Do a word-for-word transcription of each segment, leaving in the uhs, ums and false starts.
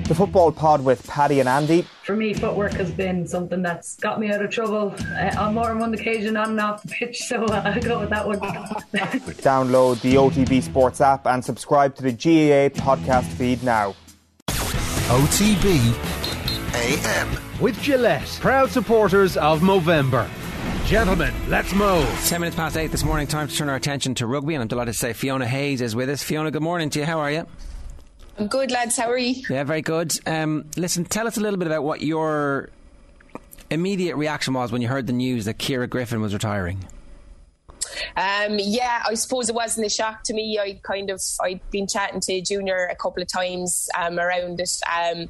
The Football Pod with Paddy and Andy. For me, footwork has been something that's got me out of trouble uh, on more than one occasion on and off the pitch, so uh, I'll go with that one. Download the O T B Sports app and subscribe to the G A A podcast feed now. O T B A M. With Gillette, proud supporters of Movember. Gentlemen, let's move. Ten minutes past eight this morning, time to turn our attention to rugby, and I'm delighted to say Fiona Hayes is with us. Fiona, good morning to you. How are you? I'm good, lads. How are you? Yeah, very good. Um, listen, tell us a little bit about what your immediate reaction was when you heard the news that Ciara Griffin was retiring. Um, yeah, I suppose it wasn't a shock to me. I kind of, I'd been chatting to Junior a couple of times um, around it. Um,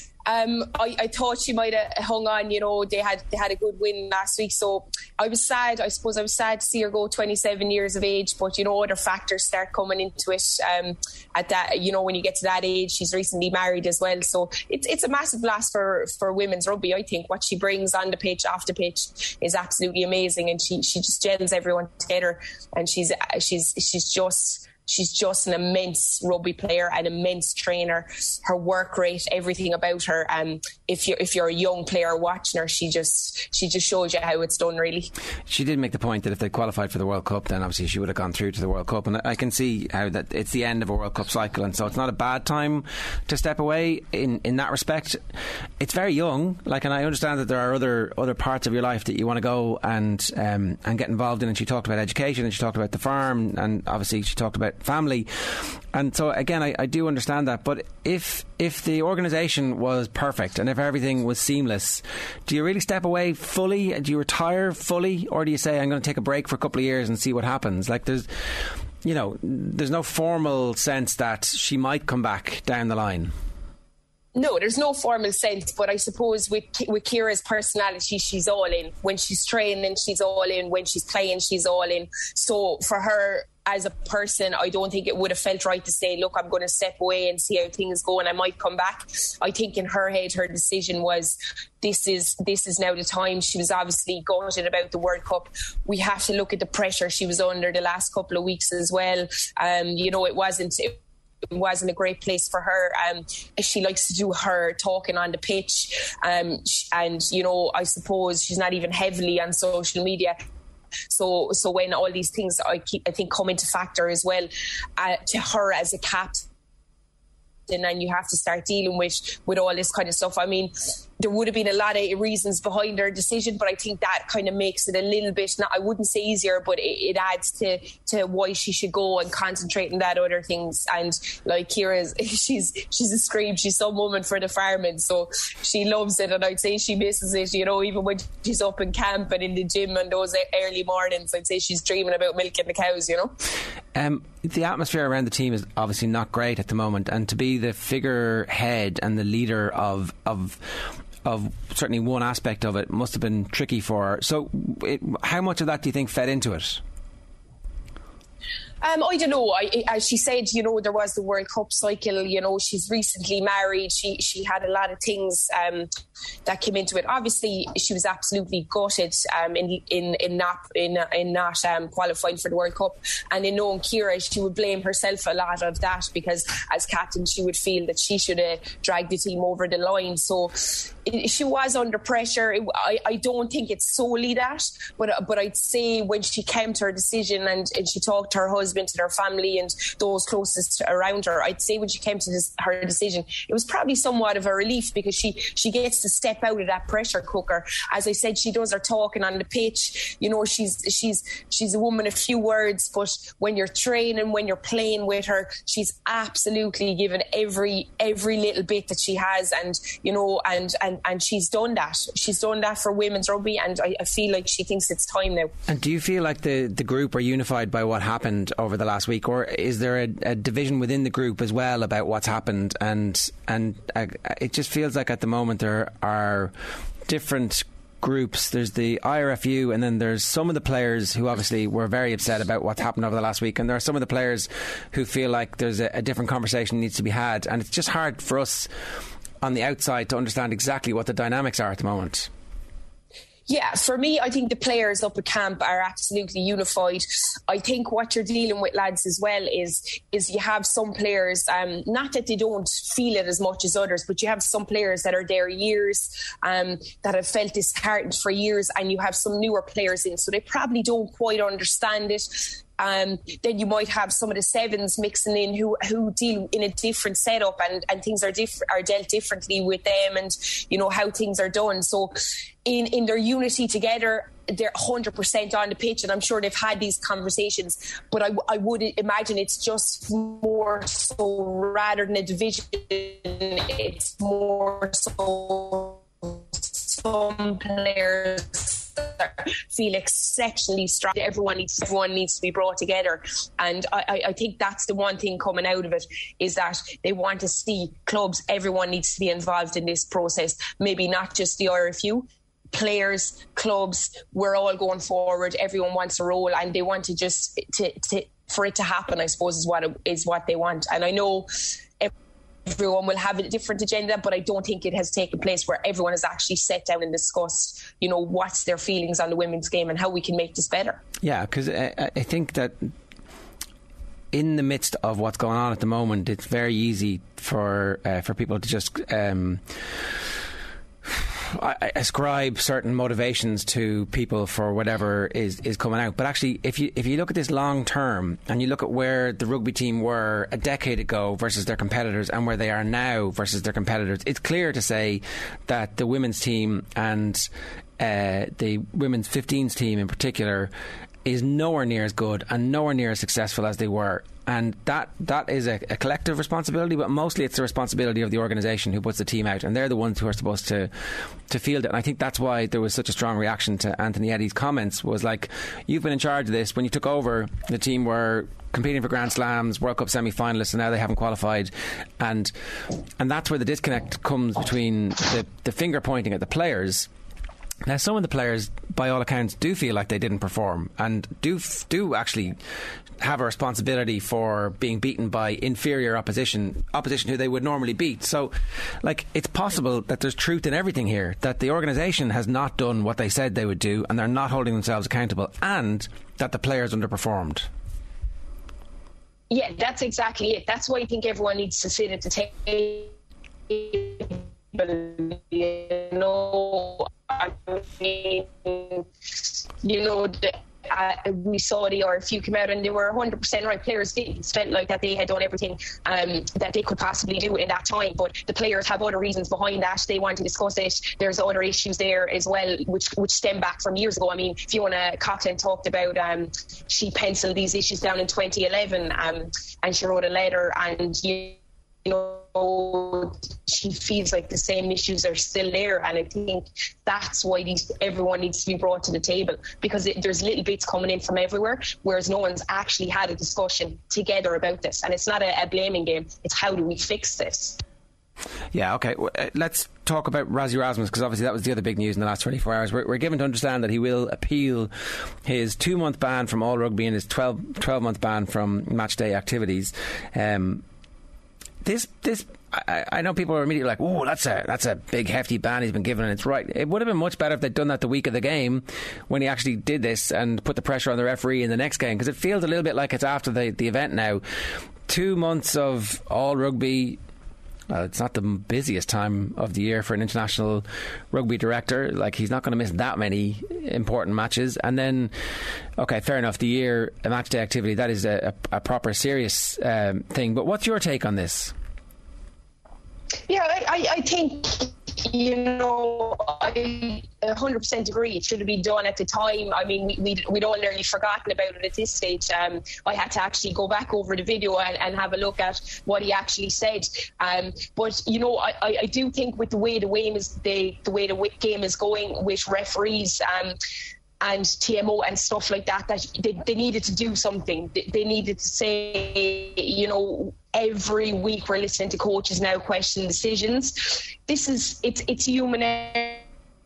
Um, I, I thought she might have hung on. You know, they had they had a good win last week, so I was sad. I suppose I was sad to see her go twenty-seven years of age. But you know, other factors start coming into it. Um, at that, you know, when you get to that age, she's recently married as well, so it's it's a massive loss for, for women's rugby. I think what she brings on the pitch, off the pitch, is absolutely amazing, and she she just gels everyone together. And she's she's she's just. She's just an immense rugby player, an immense trainer. Her work rate, everything about her. Um, if you're if you're a young player watching her, she just she just shows you how it's done. Really, she did make the point that if they qualified for the World Cup, then obviously she would have gone through to the World Cup. And I can see how that it's the end of a World Cup cycle, and so it's not a bad time to step away in, in that respect. It's very young, like, and I understand that there are other other parts of your life that you want to go and um, and get involved in. And she talked about education, and she talked about the farm, and obviously she talked about family. And so again, I, I do understand that, but if if the organisation was perfect and if everything was seamless, do you really step away fully? Do you retire fully, or do you say I'm going to take a break for a couple of years and see what happens? Like, there's you know there's no formal sense that she might come back down the line. No, there's no formal sense, but I suppose with with Ciara's personality, she's all in. When she's training, she's all in. When she's playing, she's all in. So for her as a person, I don't think it would have felt right to say, look, I'm going to step away and see how things go and I might come back. I think in her head, her decision was this is this is now the time. She was obviously gutted about the World Cup. We have to look at the pressure she was under the last couple of weeks as well. Um, you know, it wasn't... It, It wasn't a great place for her. Um, she likes to do her talking on the pitch, um, and you know, I suppose she's not even heavily on social media. So, so when all these things, I, keep, I think, come into factor as well, uh, to her as a captain, and you have to start dealing with with all this kind of stuff. I mean, there would have been a lot of reasons behind her decision, but I think that kind of makes it a little bit, not, I wouldn't say easier, but it, it adds to, to why she should go and concentrate on that other things. And like Ciara's, she's she's a scream, she's some woman for the farming, so she loves it, and I'd say she misses it, you know, even when she's up in camp and in the gym and those early mornings, I'd say she's dreaming about milking the cows, you know. Um, the atmosphere around the team is obviously not great at the moment, and to be the figurehead and the leader of of of certainly one aspect of it must have been tricky for her. So it, how much of that do you think fed into it? Um, I don't know. I, as she said, you know, there was the World Cup cycle. You know, she's recently married. She she had a lot of things um, that came into it. Obviously, she was absolutely gutted um, in in in not in in not um, qualifying for the World Cup. And in knowing Ciara, she would blame herself a lot of that, because as captain, she would feel that she should have dragged the team over the line. So it, she was under pressure. It, I I don't think it's solely that, but but I'd say when she came to her decision and, and she talked to her husband, to their family and those closest around her, I'd say when she came to this, her decision, it was probably somewhat of a relief, because she she gets to step out of that pressure cooker. As I said, she does her talking on the pitch. You know, she's she's she's a woman of few words, but when you're training, when you're playing with her, she's absolutely given every every little bit that she has, and you know, and and and she's done that. She's done that for women's rugby, and I, I feel like she thinks it's time now. And do you feel like the the group are unified by what happened over the last week, or is there a, a division within the group as well about what's happened? And and uh, it just feels like at the moment there are different groups. There's the I R F U, and then there's some of the players who obviously were very upset about what's happened over the last week, and there are some of the players who feel like there's a, a different conversation needs to be had, and it's just hard for us on the outside to understand exactly what the dynamics are at the moment. Yeah, for me, I think the players up at camp are absolutely unified. I think what you're dealing with, lads, as well is is you have some players, um, not that they don't feel it as much as others, but you have some players that are there years, um, that have felt disheartened for years, and you have some newer players in, so they probably don't quite understand it. Um, then you might have some of the sevens mixing in who who deal in a different setup, and, and things are diff- are dealt differently with them, and you know how things are done. So in, in their unity together, they're one hundred percent on the pitch, and I'm sure they've had these conversations, but I, I would imagine it's just more so, rather than a division, it's more so some players feel exceptionally strong. Everyone needs, everyone needs to be brought together, and I, I think that's the one thing coming out of it, is that they want to see clubs, everyone needs to be involved in this process, maybe not just the I R F U. Players, clubs, we're all going forward, everyone wants a role, and they want to just to, to for it to happen, I suppose, is what it, is what they want. And I know everyone will have a different agenda, but I don't think it has taken place where everyone has actually sat down and discussed, you know, what's their feelings on the women's game and how we can make this better. Yeah, because I, I think that in the midst of what's going on at the moment, it's very easy for uh, for people to just um, I ascribe certain motivations to people for whatever is, is coming out. But actually, if you if you look at this long term and you look at where the rugby team were a decade ago versus their competitors and where they are now versus their competitors, it's clear to say that the women's team and uh, the women's fifteens team in particular is nowhere near as good and nowhere near as successful as they were. And that that is a, a collective responsibility, but mostly it's the responsibility of the organisation who puts the team out, and they're the ones who are supposed to to field it. And I think that's why there was such a strong reaction to Anthony Eddy's comments, was like, you've been in charge of this. When you took over, the team were competing for Grand Slams, World Cup semi-finalists, and now they haven't qualified. And and that's where the disconnect comes between the, the finger pointing at the players. Now, some of the players, by all accounts, do feel like they didn't perform and do do actually have a responsibility for being beaten by inferior opposition, opposition who they would normally beat. So, like, it's possible that there's truth in everything here, that the organisation has not done what they said they would do and they're not holding themselves accountable, and that the players underperformed. Yeah, that's exactly it. That's why I think everyone needs to sit at the table. You know, I mean, you know, the, uh, we saw the I R F U come out and they were one hundred percent right. Players did felt like that they had done everything um, that they could possibly do in that time, but the players have other reasons behind that. They want to discuss it. There's other issues there as well, which which stem back from years ago. I mean, Fiona Coughlin talked about um, she penciled these issues down in twenty eleven, um, and she wrote a letter, and you know, she feels like the same issues are still there, and I think that's why these everyone needs to be brought to the table, because it, there's little bits coming in from everywhere, whereas no one's actually had a discussion together about this. And it's not a, a blaming game, it's how do we fix this. Yeah, okay. Let's talk about Rassie Erasmus, because obviously that was the other big news in the last twenty-four hours. We're, we're given to understand that he will appeal his two-month ban from all rugby and his twelve-month ban from match-day activities. Um, this, this, I, I know people are immediately like, "Oh, that's a that's a big hefty ban he's been given," and it's right. It would have been much better if they'd done that the week of the game, when he actually did this, and put the pressure on the referee in the next game, because it feels a little bit like it's after the, the event now. Two months of all rugby. Well, it's not the busiest time of the year for an international rugby director. Like, he's not going to miss that many important matches. And then, okay, fair enough, the year, a match day activity, that is a, a, a proper serious um, thing. But what's your take on this? Yeah, I, I think, you know, I one hundred percent agree. It should have been done at the time. I mean, we, we'd, we'd all nearly forgotten about it at this stage. Um, I had to actually go back over the video and, and have a look at what he actually said. Um, but, you know, I, I do think with the way the game is, the, the way the game is going with referees, um, and T M O and stuff like that, that they, they needed to do something. They, they needed to say, you know, every week we're listening to coaches now question decisions. This is, it's it's human error.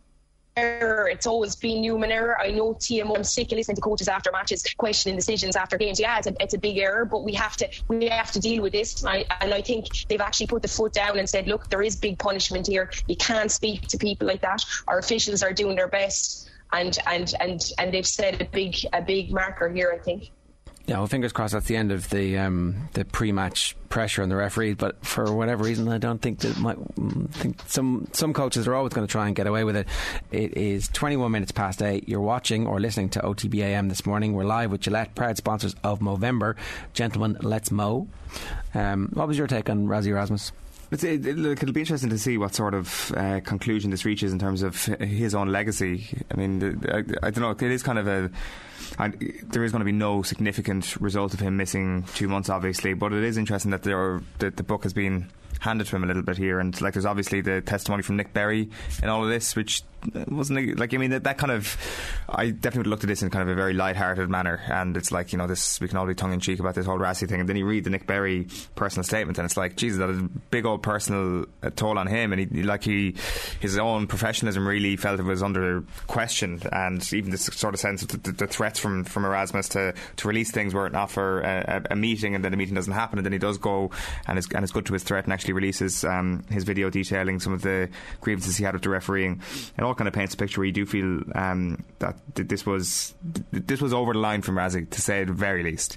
It's always been human error. I know T M O, I'm sick of listening to coaches after matches questioning decisions after games. Yeah, it's a, it's a big error, but we have to we have to deal with this. And I, and I think they've actually put the foot down and said, look, there is big punishment here. You can't speak to people like that. Our officials are doing their best. and and and and they've set a big a big marker here, I think. Yeah, well, fingers crossed that's the end of the um, the pre-match pressure on the referee. But for whatever reason, I don't think that might think some some coaches are always going to try and get away with it. It is twenty-one minutes past eight. You're watching or listening to O T B A M this morning. We're live with Gillette, proud sponsors of Movember. Gentlemen, let's mow. Um, what was your take on Rassie Erasmus? It's, it, it, look, it'll be interesting to see what sort of uh, conclusion this reaches in terms of his own legacy. I mean, the, I, I don't know. It is kind of a. I, there is going to be no significant result of him missing two months, obviously. But it is interesting that there are, that the book has been handed to him a little bit here, and like there's obviously the testimony from Nick Berry in all of this, which wasn't like I mean that, that kind of I definitely would have looked at this in kind of a very light-hearted manner, and it's like, you know, this we can all be tongue-in-cheek about this whole Rassie thing, and then you read the Nick Berry personal statement and it's like, Jesus, that is a big old personal toll on him, and he like he his own professionalism really felt it was under question, and even this sort of sense of the, the, the threats from, from Erasmus to, to release things were not for a, a, a meeting, and then the meeting doesn't happen, and then he does go and is, and is good to his threat and actually releases um, his video detailing some of the grievances he had with the refereeing. It all kind of paints a picture where you do feel um, that this was this was over the line from Rassie, to say it at the very least.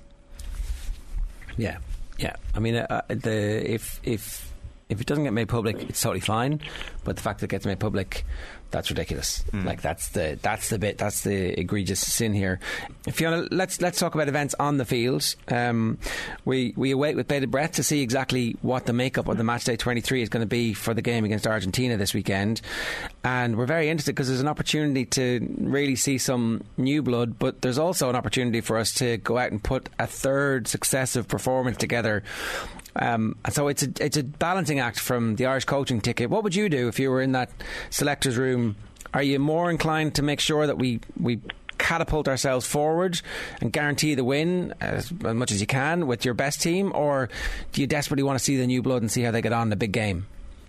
Yeah, yeah. I mean, uh, the if if if it doesn't get made public, it's totally fine. But the fact that it gets made public, that's ridiculous. Mm. Like that's the that's the bit that's the egregious sin here. Fiona, let's let's talk about events on the field. Um, we we await with bated breath to see exactly what the makeup of the matchday twenty-three is going to be for the game against Argentina this weekend, and we're very interested because there's an opportunity to really see some new blood, but there's also an opportunity for us to go out and put a third successive performance together. Um, so it's a it's a balancing act from the Irish coaching ticket. What would you do if you were in that selectors' room? Are you more inclined to make sure that we we catapult ourselves forward and guarantee the win as, as much as you can with your best team, or do you desperately want to see the new blood and see how they get on in the big game?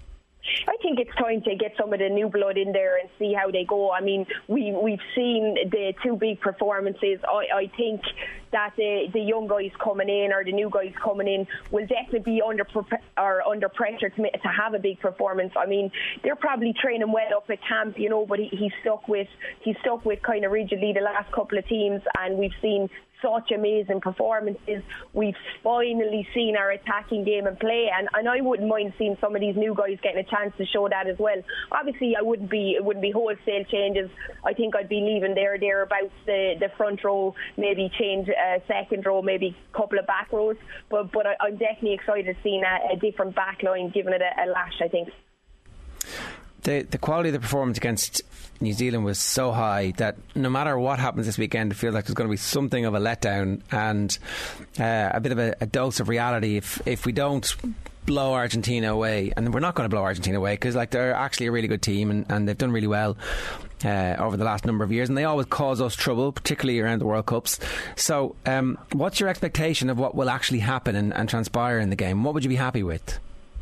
I think it's time to get some of the new blood in there and see how they go. I mean, we, we've seen the two big performances. I, I think that the, the young guys coming in, or the new guys coming in, will definitely be under or under pressure to, to have a big performance. I mean, they're probably training well up at camp, you know, but he, he's stuck with he's stuck with kind of rigidly the last couple of teams, and we've seen such amazing performances. We've finally seen our attacking game in play, and, and I wouldn't mind seeing some of these new guys getting a chance to show that as well. Obviously, I wouldn't be it wouldn't be wholesale changes. I think I'd be leaving there thereabouts the the front row, maybe change a second row, maybe a couple of back rows. But but I, I'm definitely excited seeing a, a different back line, giving it a, a lash, I think. The, the quality of the performance against New Zealand was so high that no matter what happens this weekend, it feels like there's going to be something of a letdown and uh, a bit of a, a dose of reality if if we don't blow Argentina away. And we're not going to blow Argentina away, because like they're actually a really good team, and, and they've done really well uh, over the last number of years, and they always cause us trouble, particularly around the World Cups. So um, what's your expectation of what will actually happen and, and transpire in the game? What would you be happy with?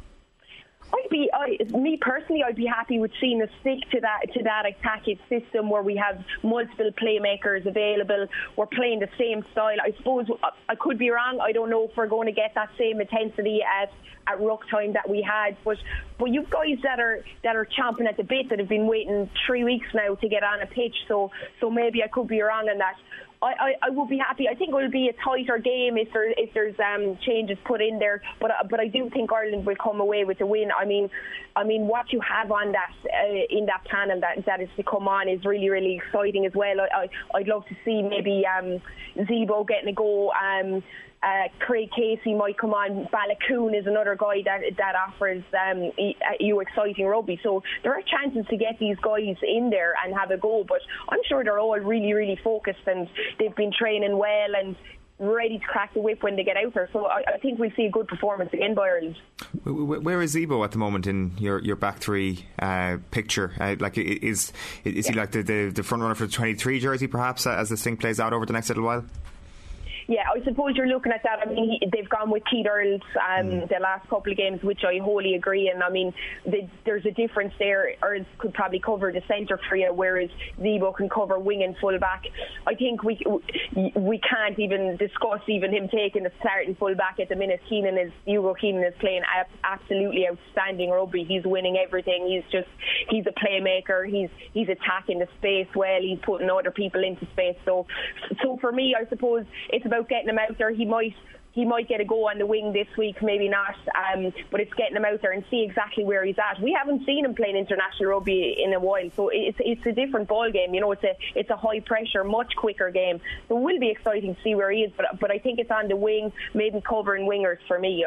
I'd be, I, me personally, I'd be happy with seeing us stick to that to that attacking system where we have multiple playmakers available. We're playing the same style. I suppose I could be wrong. I don't know if we're going to get that same intensity at at ruck time that we had. But but you guys that are that are chomping at the bit, that have been waiting three weeks now to get on a pitch. So so maybe I could be wrong on that. I, I, I will be happy. I think it will be a tighter game if there if there's um, changes put in there. But but I do think Ireland will come away with the win. I mean, I mean what you have on that uh, in that panel that that is to come on is really really exciting as well. I, I I'd love to see maybe um, Zebo getting a go. Um, Uh, Craig Casey might come on. Balakoon is another guy that that offers um, you exciting rugby. So there are chances to get these guys in there and have a go. But I'm sure they're all really, really focused, and they've been training well and ready to crack the whip when they get out there. So I, I think we'll see a good performance again by Ireland. Where is Zebo at the moment in your, your back three uh, picture? Uh, like, is is yeah. he like the, the, the front runner for the twenty-three jersey, perhaps, as this thing plays out over the next little while? Yeah, I suppose you're looking at that. I mean, he, they've gone with Keith Earls um, mm. the last couple of games, which I wholly agree. And I mean, the, there's a difference there. Earls could probably cover the centre for you, whereas Zebo can cover wing and full back. I think we we can't even discuss even him taking the starting full back at the minute. Keenan is Hugo Keenan is playing absolutely outstanding rugby. He's winning everything. He's just he's a playmaker. He's he's attacking the space well. He's putting other people into space. So so for me, I suppose it's about getting him out there. He might he might get a go on the wing this week, maybe not, um, but it's getting him out there and see exactly where he's at. We haven't seen him playing international rugby in a while, so it's it's a different ball game. You know, it's a it's a high pressure, much quicker game. So it will be exciting to see where he is, but but I think it's on the wing, maybe covering wingers for me.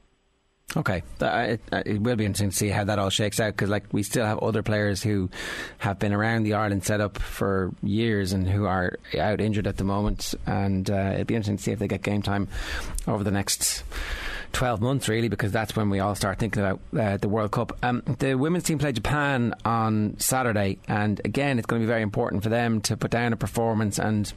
Okay, it, it will be interesting to see how that all shakes out, because like we still have other players who have been around the Ireland setup for years and who are out injured at the moment, and uh, it'll be interesting to see if they get game time over the next twelve months, really, because that's when we all start thinking about uh, the World Cup. Um, the women's team play Japan on Saturday, and again it's going to be very important for them to put down a performance and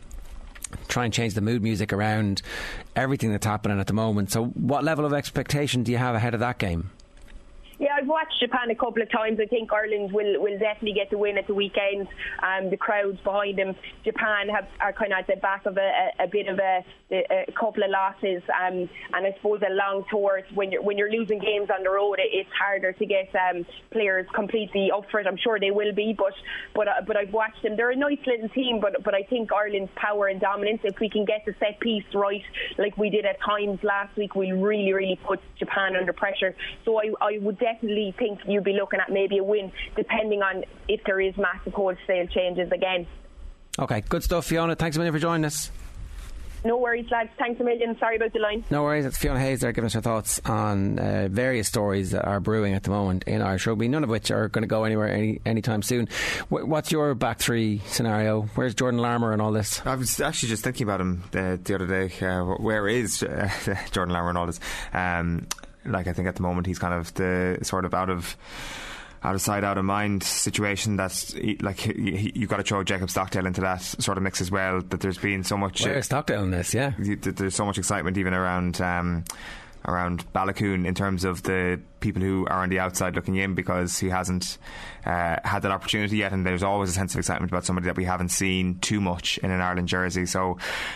try and change the mood music around everything that's happening at the moment. So what level of expectation do you have ahead of that game? Yeah, I've watched Japan a couple of times. I think Ireland will, will definitely get the win at the weekend. Um, the crowds behind them. Japan have, are kind of at the back of a, a, a bit of a, a, a couple of losses, um, and I suppose a long tour. When you're when you're losing games on the road, it, it's harder to get um, players completely up for it. I'm sure they will be, but but uh, but I've watched them. They're a nice little team, but but I think Ireland's power and dominance, if we can get the set piece right, like we did at times last week, we'll really really put Japan under pressure. So I I would definitely think you'd be looking at maybe a win, depending on if there is massive wholesale changes again. Okay, good stuff, Fiona. Thanks a million for joining us. No worries, lads. Thanks a million. Sorry about the line. No worries. It's Fiona Hayes there giving us her thoughts on uh, various stories that are brewing at the moment in Irish rugby, none of which are going to go anywhere any anytime soon. W- what's your back three scenario? Where's Jordan Larmour and all this? I was actually just thinking about him uh, the other day. Uh, where is uh, Jordan Larmour and all this? Um, like I think at the moment he's kind of the sort of out of out of sight, out of mind situation that's like he, he, you've got to throw Jacob Stockdale into that sort of mix as well, that there's been so much Where's Stockdale in this? Yeah, there's so much excitement even around um, around Balakoon in terms of the people who are on the outside looking in, because he hasn't uh, had that opportunity yet, and there's always a sense of excitement about somebody that we haven't seen too much in an Ireland jersey. So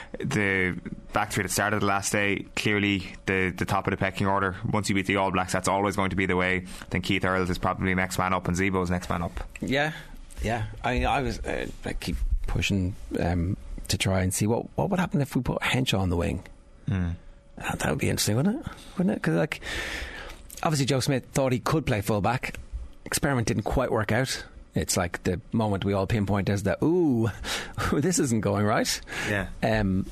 the back three that started the last day, clearly the, the top of the pecking order. Once you beat the All Blacks, that's always going to be the way. I think Keith Earls is probably next man up and Zebo's next man up. Yeah, yeah. I I was uh, I keep pushing um, to try and see what what would happen if we put Henshaw on the wing. Mm. That would be interesting, wouldn't it? Wouldn't it? Because like, obviously Joe Smith thought he could play full back. Experiment didn't quite work out. It's like the moment we all pinpoint as the ooh, this isn't going right. Yeah. Um,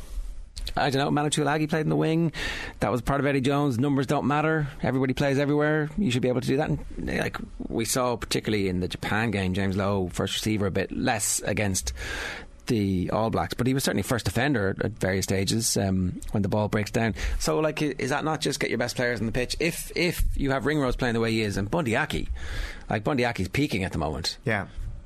I don't know. Manu Tuilagi played in the wing. That was part of Eddie Jones. Numbers don't matter. Everybody plays everywhere. You should be able to do that. And, like we saw, particularly in the Japan game, James Lowe, first receiver, a bit less against the All Blacks, but he was certainly first defender at various stages um, when the ball breaks down. So like, is that not just get your best players on the pitch? If if you have Ringrose playing the way he is, and Bundy Aki, like Bundy Aki's peaking at the moment. Yeah,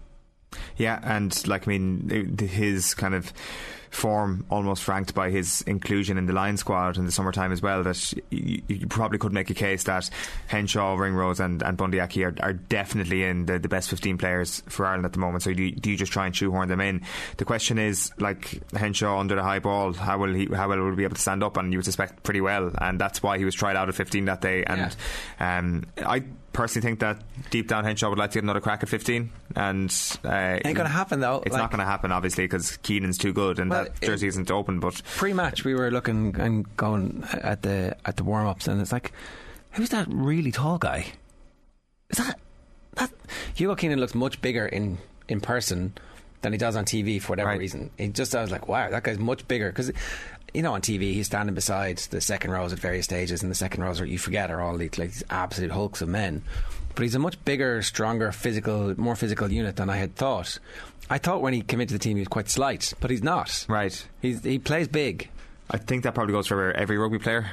yeah, and like I mean, his kind of form almost ranked by his inclusion in the Lion squad in the summertime as well, that you, you probably could make a case that Henshaw, Ringrose and, and Bundy Aki are, are definitely in the, the best fifteen players for Ireland at the moment. So do you, do you just try and shoehorn them in? The question is, like Henshaw under the high ball, how will he how well will he be able to stand up? And you would suspect pretty well, and that's why he was tried out at fifteen that day. And yeah. um, I personally think that deep down Henshaw would like to get another crack at fifteen, and uh, ain't going to happen though. It's like, not going to happen, obviously, because Keenan's too good and well, that jersey isn't open. But pre-match we were looking and going at the at the warm-ups, and it's like, who's that really tall guy? Is that that Hugo Keenan looks much bigger in in person than he does on T V for whatever right. reason. He just I was like, wow, that guy's much bigger, because you know on T V he's standing beside the second rows at various stages, and the second rows are, you forget, are all these, like, these absolute hulks of men. But he's a much bigger, stronger, physical, more physical unit than I had thought. I thought when he came into the team he was quite slight, but he's not. Right. He's, he plays big. I think that probably goes for every rugby player.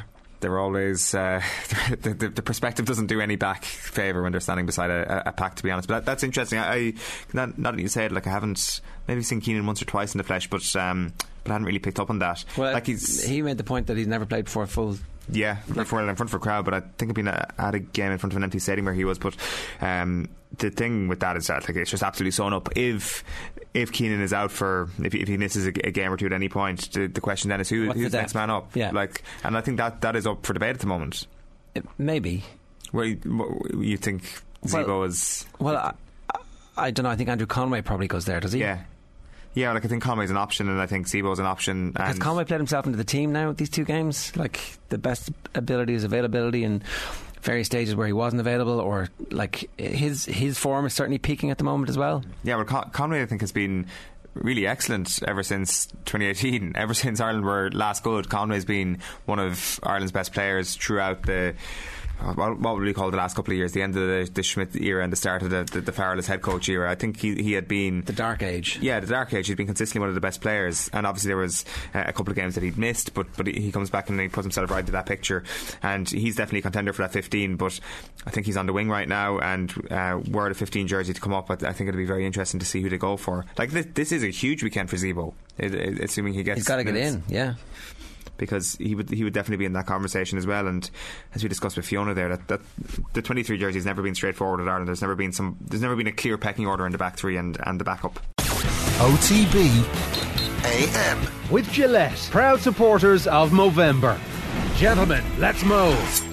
they're always uh, the, the, the perspective doesn't do any back favour when they're standing beside a, a pack, to be honest. But that, that's interesting. I, I not, not that you say it, like I haven't maybe seen Keenan once or twice in the flesh, but um, but I hadn't really picked up on that. Well, like he's, he made the point that he's never played before a full. Yeah, like, for, in front of a crowd, but I think I've been at a game in front of an empty stadium where he was. But um, the thing with that is that like it's just absolutely sewn up. If if Keenan is out for if he, if he misses a, a game or two at any point, the, the question then is who, who's the next man up? Yeah, like, and I think that that is up for debate at the moment. It, maybe. Well, you, you think Zebo well, is? Well, I, I don't know. I think Andrew Conway probably goes there. Does he? Yeah. Yeah, like I think Conway's an option, and I think Zebo's an option. Has Conway played himself into the team now with these two games? Like the best ability is availability in various stages where he wasn't available, or like his his form is certainly peaking at the moment as well. Yeah, well, Con- Conway I think has been really excellent ever since twenty eighteen. Ever since Ireland were last good, Conway's been one of Ireland's best players throughout the. What would we call the last couple of years? The end of the, the Schmidt era and the start of the, the, the Farrell as head coach era. I think he, he had been the dark age. Yeah, the dark age. He'd been consistently one of the best players, and obviously there was uh, a couple of games that he'd missed, but but he comes back and he puts himself right into that picture, and he's definitely a contender for that fifteen. But I think he's on the wing right now, and uh, were the fifteen jersey to come up, I, I think it'll be very interesting to see who they go for. Like this, this is a huge weekend for Zebo, it, it, assuming he gets. He's got to get in, yeah. Because he would he would definitely be in that conversation as well. And as we discussed with Fiona there, that, that the twenty-three jersey has never been straightforward at Ireland. There's never been some there's never been a clear pecking order in the back three and, and the backup. O T B A M with Gillette, proud supporters of Movember. Gentlemen, let's move.